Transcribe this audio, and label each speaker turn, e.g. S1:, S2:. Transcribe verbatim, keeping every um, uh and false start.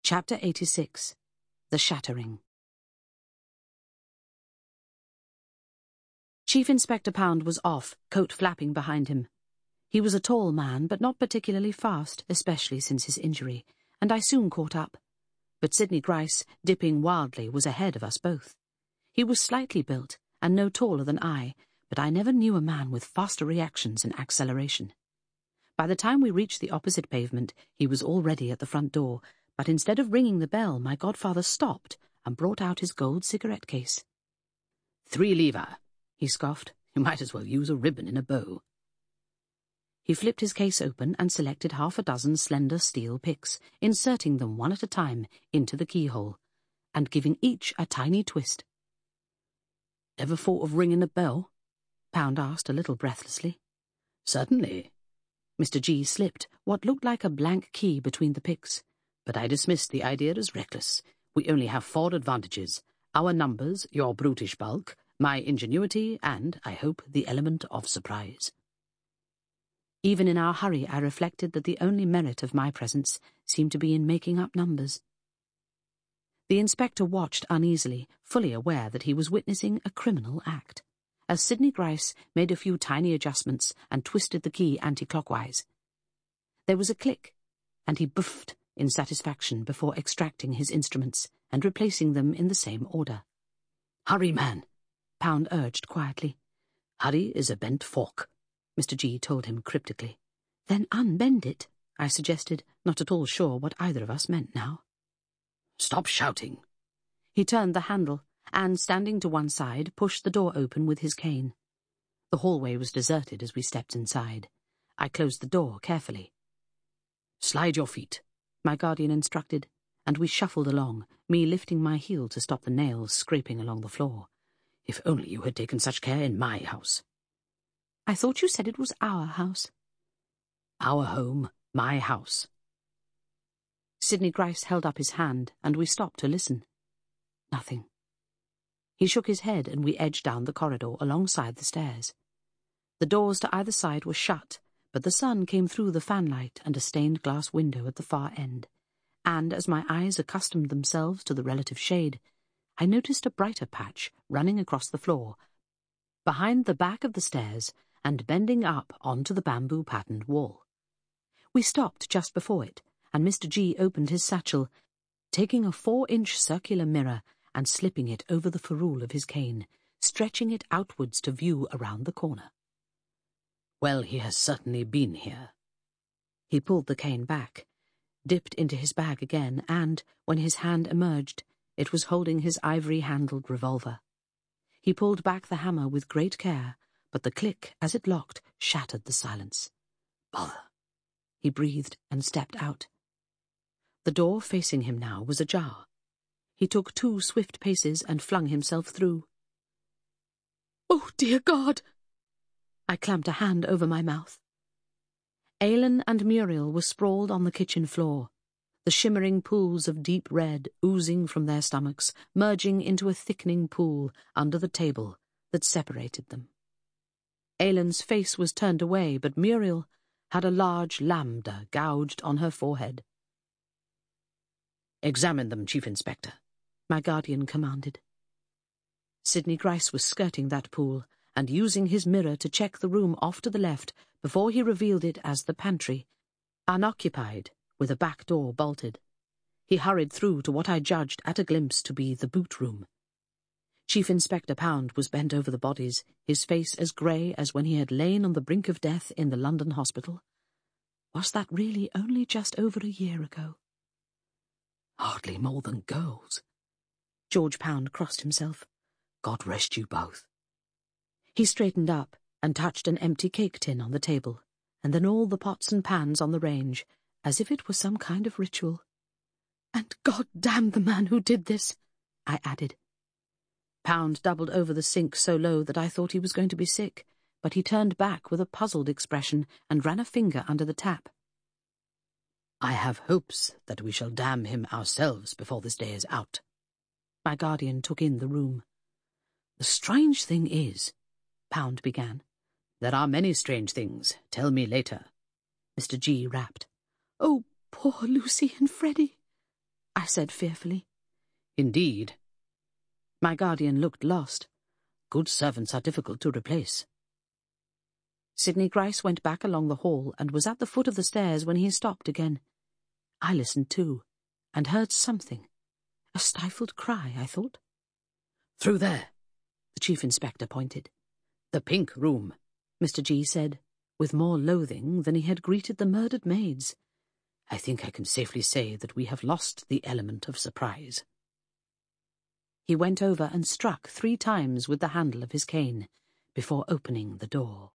S1: Chapter eighty-six. The Shattering. Chief Inspector Pound was off, coat flapping behind him. He was a tall man, but not particularly fast, especially since his injury, and I soon caught up. But Sidney Gryce, dipping wildly, was ahead of us both. He was slightly built, and no taller than I, but I never knew a man with faster reactions and acceleration. By the time we reached the opposite pavement, he was already at the front door, but instead of ringing the bell, my godfather stopped and brought out his gold cigarette case.
S2: Three lever, he scoffed. You might as well use a ribbon in a bow.
S1: He flipped his case open and selected half a dozen slender steel picks, inserting them one at a time into the keyhole, and giving each a tiny twist.
S2: Ever thought of ringing a bell?
S1: Pound asked a little breathlessly.
S2: Certainly.
S1: Mister G slipped what looked like a blank key between the picks.
S2: But I dismissed the idea as reckless. We only have four advantages: our numbers, your brutish bulk, my ingenuity, and, I hope, the element of surprise.
S1: Even in our hurry, I reflected that the only merit of my presence seemed to be in making up numbers. The inspector watched uneasily, fully aware that he was witnessing a criminal act, as Sidney Gryce made a few tiny adjustments and twisted the key anti-clockwise. There was a click, and he buffed in satisfaction before extracting his instruments and replacing them in the same order.
S2: "Hurry, man,"
S1: Pound urged quietly.
S2: "Hurry is a bent fork," Mister G told him cryptically.
S1: "Then unbend it," I suggested, not at all sure what either of us meant now.
S2: "Stop shouting."
S1: He turned the handle and, standing to one side, pushed the door open with his cane. The hallway was deserted as we stepped inside. I closed the door carefully.
S2: "Slide your feet,"
S1: my guardian instructed, and we shuffled along, me lifting my heel to stop the nails scraping along the floor.
S2: If only you had taken such care in my house.
S1: I thought you said it was our house.
S2: Our home, my house.
S1: Sidney Gryce held up his hand, and we stopped to listen. Nothing. He shook his head, and we edged down the corridor alongside the stairs. The doors to either side were shut, but the sun came through the fanlight and a stained glass window at the far end, and as my eyes accustomed themselves to the relative shade, I noticed a brighter patch running across the floor, behind the back of the stairs and bending up onto the bamboo-patterned wall. We stopped just before it, and Mister G opened his satchel, taking a four-inch circular mirror and slipping it over the ferrule of his cane, stretching it outwards to view around the corner.
S2: Well, he has certainly been here.
S1: He pulled the cane back, dipped into his bag again, and, when his hand emerged, it was holding his ivory-handled revolver. He pulled back the hammer with great care, but the click, as it locked, shattered the silence.
S2: "Bother,"
S1: he breathed and stepped out. The door facing him now was ajar. He took two swift paces and flung himself through.
S2: "Oh, dear God!"
S1: I clamped a hand over my mouth. Aylin and Muriel were sprawled on the kitchen floor, the shimmering pools of deep red oozing from their stomachs, merging into a thickening pool under the table that separated them. Aylin's face was turned away, but Muriel had a large lambda gouged on her forehead.
S2: "Examine them, Chief Inspector,"
S1: my guardian commanded. Sidney Gryce was skirting that pool and using his mirror to check the room off to the left before he revealed it as the pantry, unoccupied, with a back door bolted. He hurried through to what I judged at a glimpse to be the boot room. Chief Inspector Pound was bent over the bodies, his face as grey as when he had lain on the brink of death in the London hospital. Was that really only just over a year ago?
S2: "Hardly more than girls."
S1: George Pound crossed himself.
S2: "God rest you both."
S1: He straightened up and touched an empty cake tin on the table, and then all the pots and pans on the range, as if it were some kind of ritual. "And God damn the man who did this," I added. Pound doubled over the sink so low that I thought he was going to be sick, but he turned back with a puzzled expression and ran a finger under the tap.
S2: "I have hopes that we shall damn him ourselves before this day is out."
S1: My guardian took in the room.
S2: "The strange thing is,"
S1: Pound began.
S2: "There are many strange things. Tell me later,"
S1: Mister G rapped. "Oh, poor Lucy and Freddie." I said fearfully.
S2: Indeed.
S1: My guardian looked lost.
S2: Good servants are difficult to replace.
S1: Sidney Gryce went back along the hall and was at the foot of the stairs when he stopped again. I listened too, and heard something. A stifled cry, I thought.
S2: Through there,
S1: the Chief Inspector pointed.
S2: The pink room,
S1: Mister G said, with more loathing than he had greeted the murdered maids.
S2: I think I can safely say that we have lost the element of surprise.
S1: He went over and struck three times with the handle of his cane before opening the door.